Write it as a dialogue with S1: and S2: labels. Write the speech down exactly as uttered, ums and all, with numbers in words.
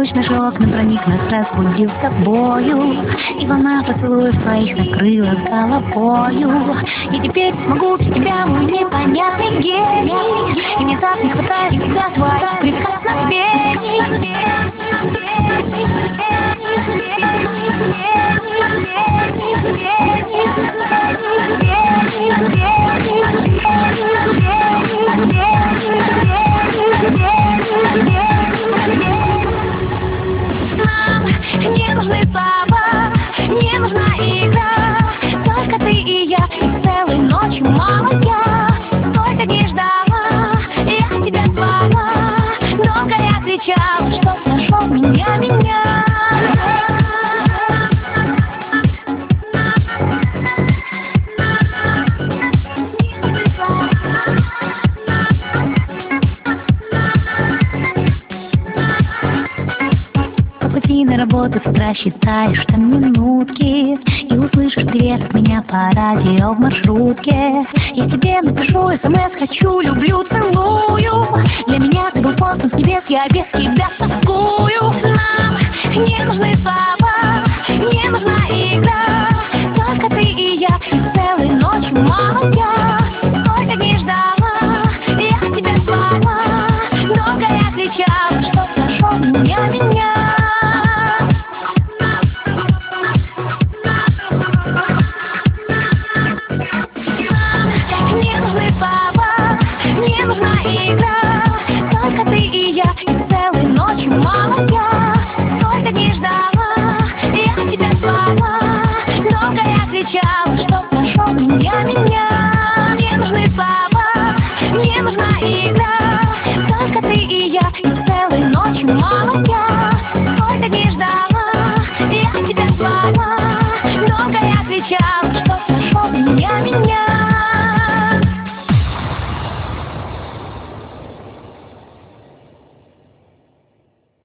S1: сквозь наши окна проник, нас разбудил с тобою, и волна поцелуев твоих накрыла с головою. И теперь смогу для тебя, мой непонятный гений, и мне так не хватает всегда твоих прикосновений. Нам не нужны слова, не нужна игра, только ты и я, и целой ночью, мама, я столько дней ждала, я тебя звала, долго я кричала, чтоб нашел меня, меня. На работу с утра считаешь там минутки, и услышишь привет от меня по радио в маршрутке. Я тебе напишу смс, хочу, люблю, целую. Для меня ты был послан с небес, я без тебя тоскую. Нам не нужны слова, не нужна игра, только ты и я, и целой ночью, мама, я столько дней ждала, я тебя звала, долго я кричала, чтоб нашел меня, меня. Не нужна игра, только ты и я, и целой ночью, мама, я столько дней ждала, я тебя звала, долго я кричала, чтоб нашел меня, меня.